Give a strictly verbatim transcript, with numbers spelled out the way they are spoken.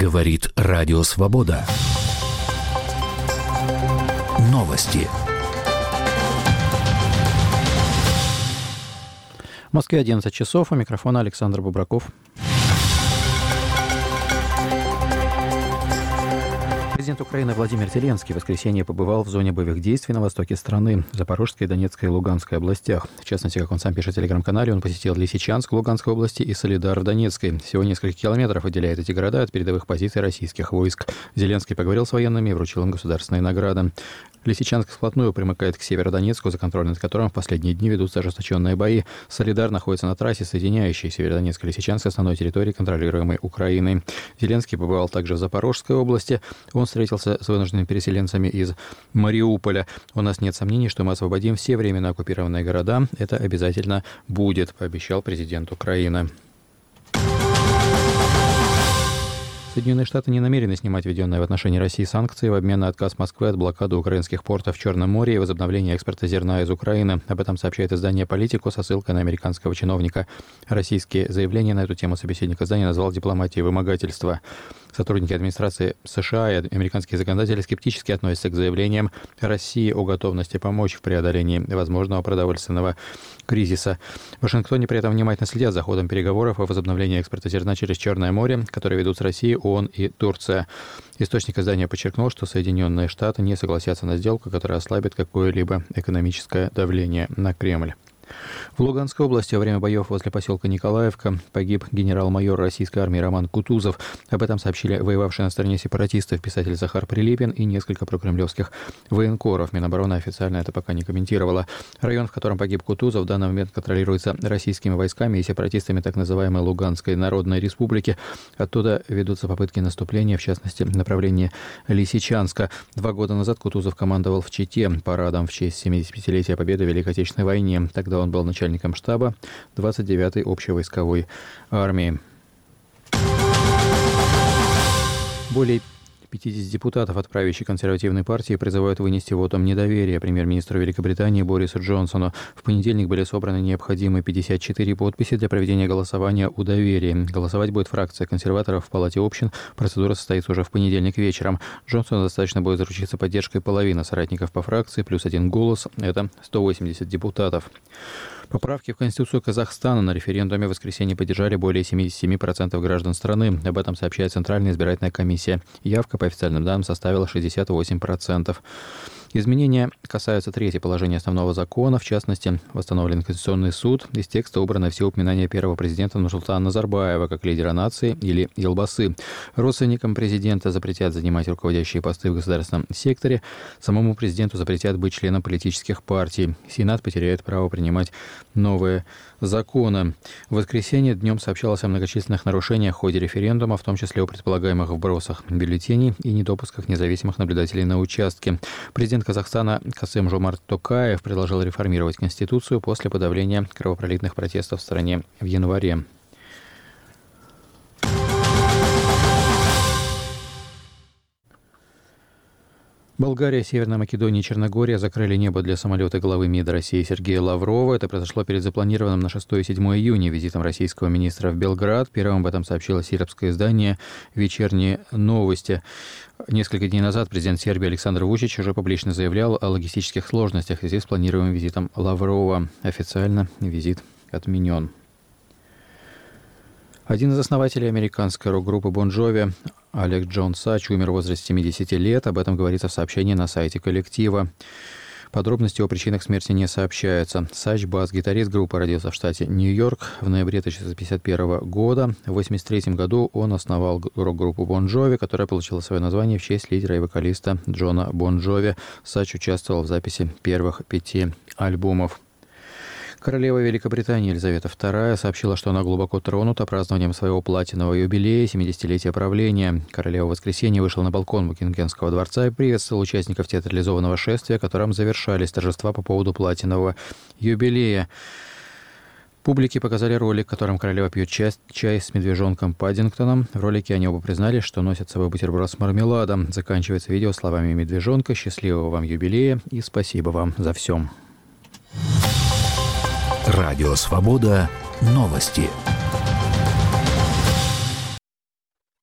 Говорит Радио Свобода. Новости. В Москве одиннадцать часов. У микрофона Александр Бубраков. Президент Украины Владимир Зеленский в воскресенье побывал в зоне боевых действий на востоке страны, в Запорожской, Донецкой и Луганской областях. В частности, как он сам пишет в телеграм-канале, он посетил Лисичанск в Луганской области и Солидар в Донецкой. Всего несколько километров отделяет эти города от передовых позиций российских войск. Зеленский поговорил с военными и вручил им государственные награды. Лисичанск вплотную примыкает к Северодонецку, за контроль над которым в последние дни ведутся ожесточенные бои. Солидар находится на трассе, соединяющей Северодонецк и Лисичанск с основной территорией, контролируемой Украиной. Зеленский побывал также в Запорожской области. Он встретился с вынужденными переселенцами из Мариуполя. У нас нет сомнений, что мы освободим все временно оккупированные города. Это обязательно будет, пообещал президент Украины. Соединенные Штаты не намерены снимать введенные в отношении России санкции в обмен на отказ Москвы от блокады украинских портов в Черном море и возобновление экспорта зерна из Украины. Об этом сообщает издание «Политико» со ссылкой на американского чиновника. Российские заявления на эту тему собеседник издания назвал дипломатией вымогательства. Сотрудники администрации США и американские законодатели скептически относятся к заявлениям России о готовности помочь в преодолении возможного продовольственного кризиса. В Вашингтоне при этом внимательно следят за ходом переговоров о возобновлении экспорта зерна через Черное море, которые ведут с Россией ООН и Турция. Источник издания подчеркнул, что Соединенные Штаты не согласятся на сделку, которая ослабит какое-либо экономическое давление на Кремль. В Луганской области во время боев возле поселка Николаевка погиб генерал-майор российской армии Роман Кутузов. Об этом сообщили воевавшие на стороне сепаратистов писатель Захар Прилепин и несколько прокремлевских военкоров. Минобороны официально это пока не комментировала. Район, в котором погиб Кутузов, в данный момент контролируется российскими войсками и сепаратистами так называемой Луганской Народной Республики. Оттуда ведутся попытки наступления, в частности, в направлении Лисичанска. Два года назад Кутузов командовал в Чите парадом в честь семидесятипятилетия победы в Великой Отечественной войне. Тогда он был начальником штаба двадцать девятой общевойсковой армии. Более пятьдесят депутатов от правящей консервативной партии призывают вынести вотум недоверия премьер-министру Великобритании Борису Джонсону. В понедельник были собраны необходимые пятьдесят четыре подписи для проведения голосования о доверии. Голосовать будет фракция консерваторов в Палате общин. Процедура состоится уже в понедельник вечером. Джонсону достаточно будет заручиться поддержкой половины соратников по фракции, плюс один голос. Это сто восемьдесят депутатов. Поправки в Конституцию Казахстана на референдуме в воскресенье поддержали более семьдесят семь процентов граждан страны. Об этом сообщает Центральная избирательная комиссия. Явка по официальным данным составила шестьдесят восемь процентов. Изменения касаются третьего положения основного закона, в частности, восстановлен Конституционный суд. Из текста убраны все упоминания первого президента Нурсултана Назарбаева как лидера нации или Елбасы. Родственникам президента запретят занимать руководящие посты в государственном секторе. Самому президенту запретят быть членом политических партий. Сенат потеряет право принимать новые законы. В воскресенье днем сообщалось о многочисленных нарушениях в ходе референдума, в том числе о предполагаемых вбросах бюллетеней и недопусках независимых наблюдателей на участке. Президент Казахстана Касым-Жомарт Токаев предложил реформировать Конституцию после подавления кровопролитных протестов в стране в январе. Болгария, Северная Македония и Черногория закрыли небо для самолета главы МИД России Сергея Лаврова. Это произошло перед запланированным на шестое и седьмое июня визитом российского министра в Белград. Первым об этом сообщило сербское издание «Вечерние новости». Несколько дней назад президент Сербии Александр Вучич уже публично заявлял о логистических сложностях в связи с планируемым визитом Лаврова. Официально визит отменен. Один из основателей американской рок-группы Bon Jovi, Алек Джон Сач, умер в возрасте семидесяти лет. Об этом говорится в сообщении на сайте коллектива. Подробности о причинах смерти не сообщаются. Сач, бас-гитарист группы, родился в штате Нью-Йорк в ноябре тысяча девятьсот пятьдесят первого года. В восемьдесят третьем году он основал рок-группу Bon Jovi, которая получила свое название в честь лидера и вокалиста Джона Bon Jovi. Сач участвовал в записи первых пяти альбомов. Королева Великобритании Елизавета вторая сообщила, что она глубоко тронута празднованием своего платинового юбилея, семидесятилетия правления. Королева в воскресенье вышла на балкон Букингемского дворца и приветствовала участников театрализованного шествия, которым завершались торжества по поводу платинового юбилея. Публике показали ролик, в котором королева пьет чай, чай с медвежонком Паддингтоном. В ролике они оба признали, что носят с собой бутерброд с мармеладом. Заканчивается видео словами медвежонка: «Счастливого вам юбилея и спасибо вам за все». Радио Свобода. Новости.